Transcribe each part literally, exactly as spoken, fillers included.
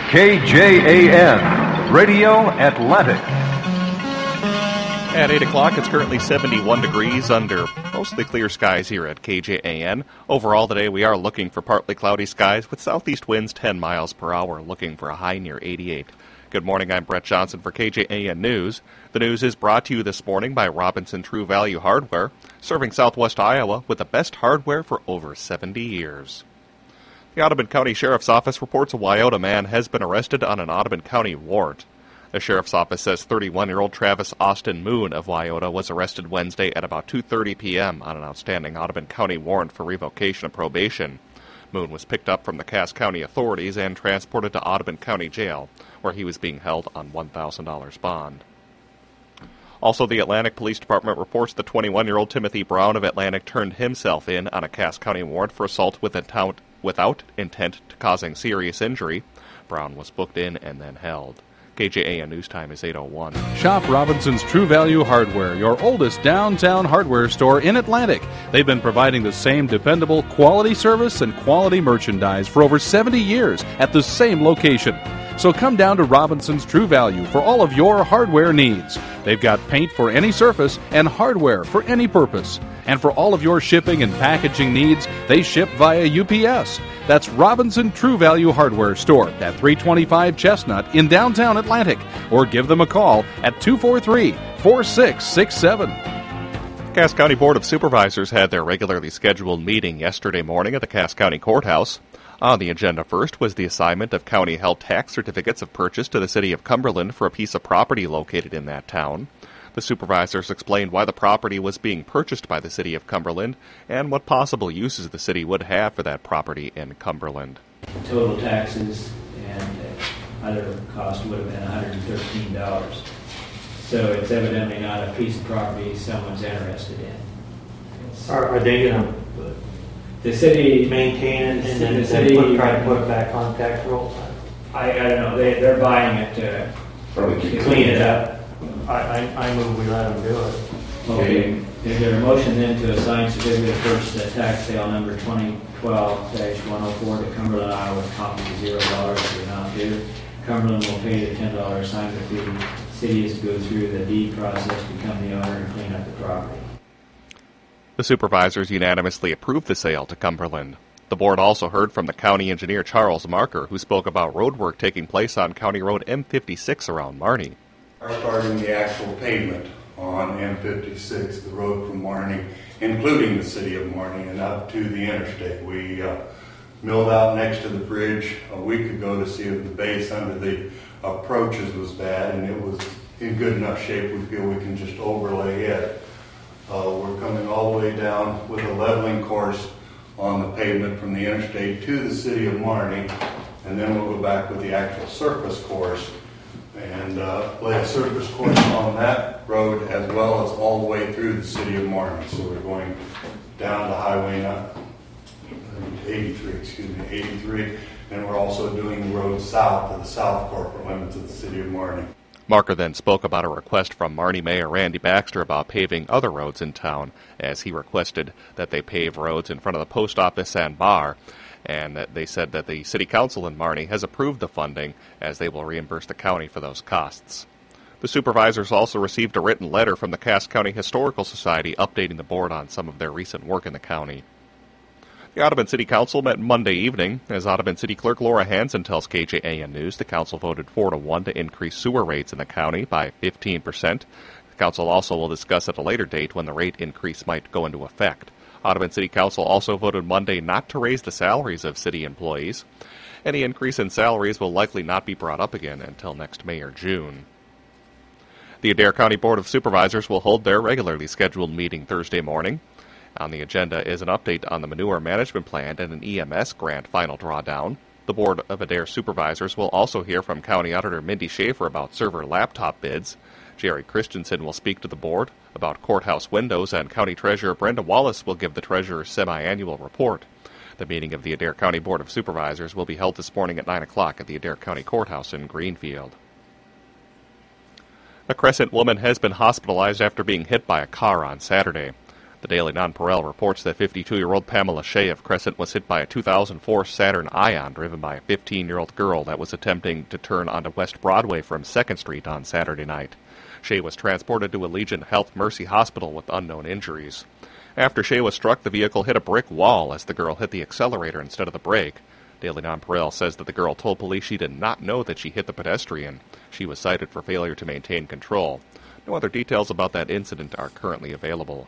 K J A N, Radio Atlantic. At eight o'clock, it's currently seventy-one degrees under mostly clear skies here at K J A N. Overall today, we are looking for partly cloudy skies with southeast winds ten miles per hour, looking for a high near eighty-eight. Good morning, I'm Brett Johnson for K J A N News. The news is brought to you this morning by Robinson True Value Hardware, serving southwest Iowa with the best hardware for over seventy years. The Audubon County Sheriff's Office reports a Wyoto man has been arrested on an Audubon County warrant. The Sheriff's Office says thirty-one-year-old Travis Austin Moon of Wyoto was arrested Wednesday at about two thirty p.m. on an outstanding Audubon County warrant for revocation of probation. Moon was picked up from the Cass County authorities and transported to Audubon County Jail, where he was being held on one thousand dollars bond. Also, the Atlantic Police Department reports the twenty-one-year-old Timothy Brown of Atlantic turned himself in on a Cass County warrant for assault with intent, without intent to causing serious injury. Brown was booked in and then held. K J A N News Time is eight oh one. Shop Robinson's True Value Hardware, your oldest downtown hardware store in Atlantic. They've been providing the same dependable quality service and quality merchandise for over seventy years at the same location. So come down to Robinson's True Value for all of your hardware needs. They've got paint for any surface and hardware for any purpose. And for all of your shipping and packaging needs, they ship via U P S. That's Robinson True Value Hardware Store at three twenty-five Chestnut in downtown Atlantic. Or give them a call at two four three, four six six seven. Cass County Board of Supervisors had their regularly scheduled meeting yesterday morning at the Cass County Courthouse. On the agenda first was the assignment of county-held tax certificates of purchase to the city of Cumberland for a piece of property located in that town. The supervisors explained why the property was being purchased by the city of Cumberland and what possible uses the city would have for that property in Cumberland. Total taxes and other cost would have been one hundred thirteen dollars. So it's evidently not a piece of property someone's interested in. Are, are they going to The city maintain it and then the the city put, try to put it back on tax rolls? I, I don't know. They they're buying it to, to clean it up. I, I, I move we let them do it. Okay. Is there a motion then to assign certificate of purchase at tax sale number twenty twelve dash one oh four to Cumberland, Iowa, with copy of zero dollars to amount due? Cumberland will pay the ten dollar assignment fee. City is to go through the deed process, become the owner, and clean up the property. The supervisors unanimously approved the sale to Cumberland. The board also heard from the county engineer Charles Marker, who spoke about road work taking place on County Road M fifty-six around Marnie. Are starting the actual pavement on M fifty-six, the road from Marnie, including the city of Marnie and up to the interstate. We uh, milled out next to the bridge a week ago to see if the base under the approaches was bad, and it was in good enough shape. We feel we can just overlay it. Uh, we're coming all the way down with a leveling course on the pavement from the interstate to the city of Marnie, and then we'll go back with the actual surface course and uh, lay a surface course on that road as well as all the way through the city of Marnie. So we're going down to Highway eighty-three, excuse me, eighty-three, and we're also doing the road south to the south corporate limits of the city of Marnie. Marker then spoke about a request from Marnie Mayor Randy Baxter about paving other roads in town, as he requested that they pave roads in front of the post office and bar, and that they said that the city council in Marnie has approved the funding, as they will reimburse the county for those costs. The supervisors also received a written letter from the Cass County Historical Society updating the board on some of their recent work in the county. The Audubon City Council met Monday evening. As Audubon City Clerk Laura Hansen tells K J A N News, the council voted four to one to increase sewer rates in the county by fifteen percent. The council also will discuss at a later date when the rate increase might go into effect. Audubon City Council also voted Monday not to raise the salaries of city employees. Any increase in salaries will likely not be brought up again until next May or June. The Adair County Board of Supervisors will hold their regularly scheduled meeting Thursday morning. On the agenda is an update on the manure management plan and an E M S grant final drawdown. The Board of Adair Supervisors will also hear from County Auditor Mindy Schaefer about server laptop bids. Jerry Christensen will speak to the board about courthouse windows, and County Treasurer Brenda Wallace will give the Treasurer's semi-annual report. The meeting of the Adair County Board of Supervisors will be held this morning at nine o'clock at the Adair County Courthouse in Greenfield. A Crescent woman has been hospitalized after being hit by a car on Saturday. The Daily Nonpareil reports that fifty-two-year-old Pamela Shea of Crescent was hit by a two thousand four Saturn Ion driven by a fifteen-year-old girl that was attempting to turn onto West Broadway from second Street on Saturday night. Shea was transported to Allegiant Health Mercy Hospital with unknown injuries. After Shea was struck, the vehicle hit a brick wall as the girl hit the accelerator instead of the brake. Daily Nonpareil says that the girl told police she did not know that she hit the pedestrian. She was cited for failure to maintain control. No other details about that incident are currently available.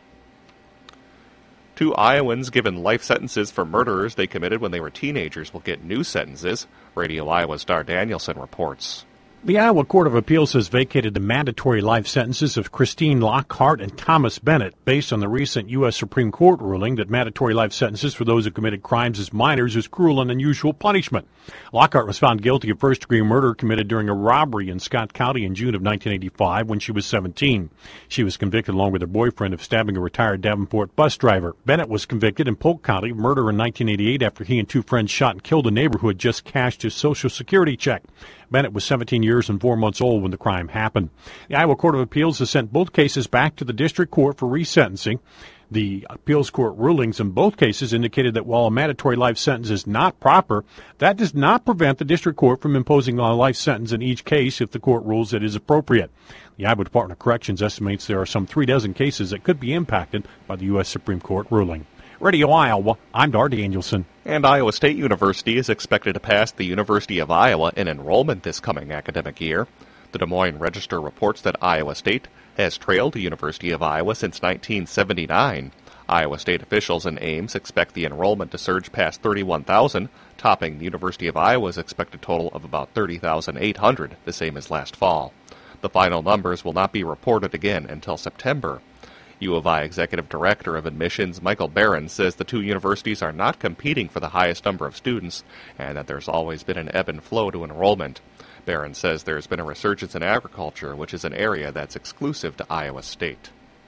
Two Iowans given life sentences for murderers they committed when they were teenagers will get new sentences. Radio Iowa's Dar Danielson reports. The Iowa Court of Appeals has vacated the mandatory life sentences of Christine Lockhart and Thomas Bennett based on the recent U S Supreme Court ruling that mandatory life sentences for those who committed crimes as minors is cruel and unusual punishment. Lockhart was found guilty of first-degree murder committed during a robbery in Scott County in June of nineteen eighty-five when she was seventeen. She was convicted along with her boyfriend of stabbing a retired Davenport bus driver. Bennett was convicted in Polk County of murder in nineteen eighty-eight after he and two friends shot and killed a neighbor who had just cashed his Social Security check. Bennett was seventeen years and four months old when the crime happened. The Iowa Court of Appeals has sent both cases back to the district court for resentencing. The appeals court rulings in both cases indicated that while a mandatory life sentence is not proper, that does not prevent the district court from imposing a life sentence in each case if the court rules it is appropriate. The Iowa Department of Corrections estimates there are some three dozen cases that could be impacted by the U S Supreme Court ruling. Radio Iowa, I'm Dar Danielson. And Iowa State University is expected to pass the University of Iowa in enrollment this coming academic year. The Des Moines Register reports that Iowa State has trailed the University of Iowa since nineteen seventy-nine. Iowa State officials in Ames expect the enrollment to surge past thirty-one thousand, topping the University of Iowa's expected total of about thirty thousand eight hundred, the same as last fall. The final numbers will not be reported again until September. U of I Executive Director of Admissions Michael Barron says the two universities are not competing for the highest number of students and that there's always been an ebb and flow to enrollment. Barron says there's been a resurgence in agriculture, which is an area that's exclusive to Iowa State.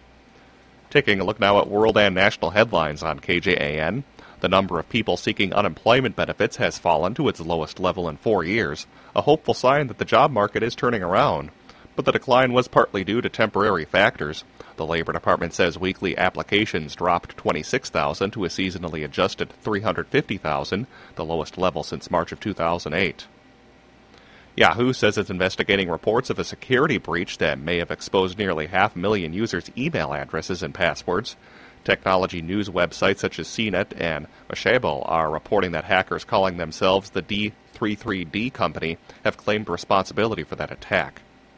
Taking a look now at world and national headlines on K J A N. The number of people seeking unemployment benefits has fallen to its lowest level in four years, a hopeful sign that the job market is turning around. But the decline was partly due to temporary factors. The Labor Department says weekly applications dropped twenty-six thousand to a seasonally adjusted three hundred fifty thousand, the lowest level since March of two thousand eight. Yahoo says it's investigating reports of a security breach that may have exposed nearly half a million users' email addresses and passwords. Technology news websites such as C net and Mashable are reporting that hackers calling themselves the D thirty-three D Company have claimed responsibility for that attack.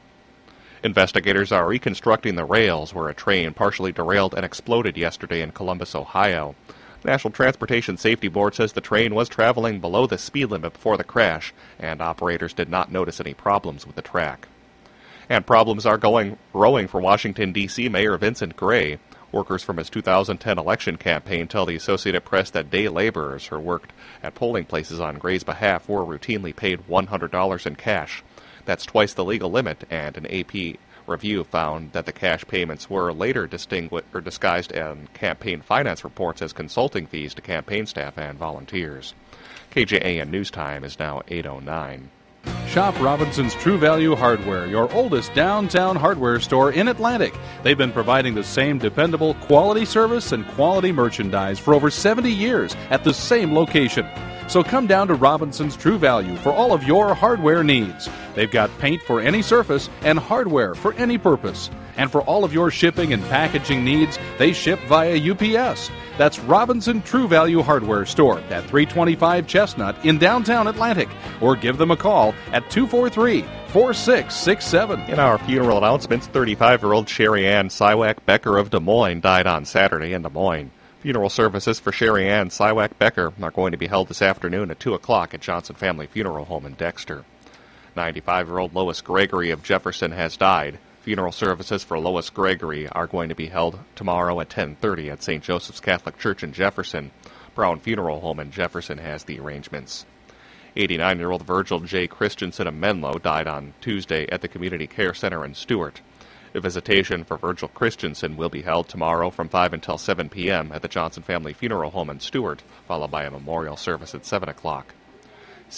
Investigators are reconstructing the rails where a train partially derailed and exploded yesterday in Columbus, Ohio. The National Transportation Safety Board says the train was traveling below the speed limit before the crash, and operators did not notice any problems with the track. And problems are going growing for Washington, D C Mayor Vincent Gray. Workers from his two thousand ten election campaign tell the Associated Press that day laborers who worked at polling places on Gray's behalf were routinely paid one hundred dollars in cash. That's twice the legal limit, and an A P review found that the cash payments were later distinguished or disguised in campaign finance reports as consulting fees to campaign staff and volunteers. K J A N News Time is now eight oh nine. Shop Robinson's True Value Hardware, your oldest downtown hardware store in Atlantic. They've been providing the same dependable quality service and quality merchandise for over seventy years at the same location. So come down to Robinson's True Value for all of your hardware needs. They've got paint for any surface and hardware for any purpose. And for all of your shipping and packaging needs, they ship via U P S. That's Robinson True Value Hardware Store at three twenty-five Chestnut in downtown Atlantic. Or give them a call at two four three, four six six seven. In our funeral announcements, thirty-five-year-old Sherry Ann Siwak Becker of Des Moines died on Saturday in Des Moines. Funeral services for Sherry Ann Siwak Becker are going to be held this afternoon at two o'clock at Johnson Family Funeral Home in Dexter. ninety-five-year-old Lois Gregory of Jefferson has died. Funeral services for Lois Gregory are going to be held tomorrow at ten thirty at Saint Joseph's Catholic Church in Jefferson. Brown Funeral Home in Jefferson has the arrangements. eighty-nine-year-old Virgil J. Christensen of Menlo died on Tuesday at the Community Care Center in Stewart. A visitation for Virgil Christensen will be held tomorrow from five until seven p.m. at the Johnson Family Funeral Home in Stewart, followed by a memorial service at seven o'clock.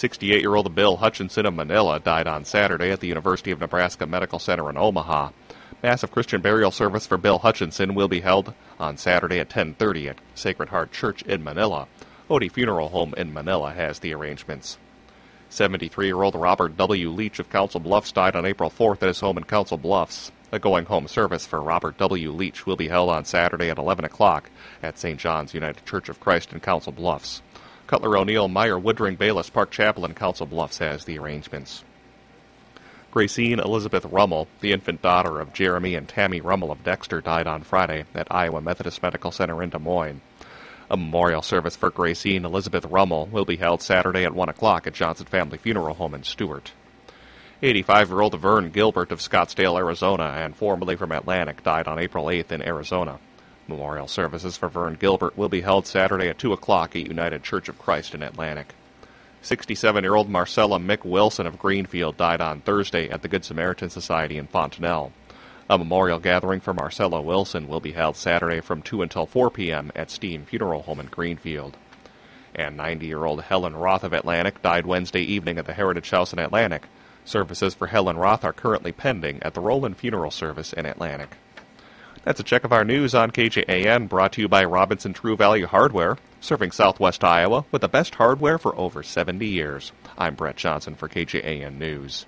sixty-eight-year-old Bill Hutchinson of Manila died on Saturday at the University of Nebraska Medical Center in Omaha. Massive Christian burial service for Bill Hutchinson will be held on Saturday at ten thirty at Sacred Heart Church in Manila. Odie Funeral Home in Manila has the arrangements. seventy-three-year-old Robert W. Leach of Council Bluffs died on April fourth at his home in Council Bluffs. A going-home service for Robert W. Leach will be held on Saturday at eleven o'clock at Saint John's United Church of Christ in Council Bluffs. Cutler O'Neill Meyer Woodring Bayless Park Chapel in Council Bluffs has the arrangements. Gracine Elizabeth Rummel, the infant daughter of Jeremy and Tammy Rummel of Dexter, died on Friday at Iowa Methodist Medical Center in Des Moines. A memorial service for Gracine Elizabeth Rummel will be held Saturday at one o'clock at Johnson Family Funeral Home in Stuart. eighty-five-year-old Vern Gilbert of Scottsdale, Arizona, and formerly from Atlantic, died on April eighth in Arizona. Memorial services for Vern Gilbert will be held Saturday at two o'clock at United Church of Christ in Atlantic. sixty-seven-year-old Marcella Mick Wilson of Greenfield died on Thursday at the Good Samaritan Society in Fontenelle. A memorial gathering for Marcella Wilson will be held Saturday from two until four p.m. at Steen Funeral Home in Greenfield. And ninety-year-old Helen Roth of Atlantic died Wednesday evening at the Heritage House in Atlantic. Services for Helen Roth are currently pending at the Roland Funeral Service in Atlantic. That's a check of our news on K J A N, brought to you by Robinson True Value Hardware, serving Southwest Iowa with the best hardware for over seventy years. I'm Brett Johnson for K J A N News.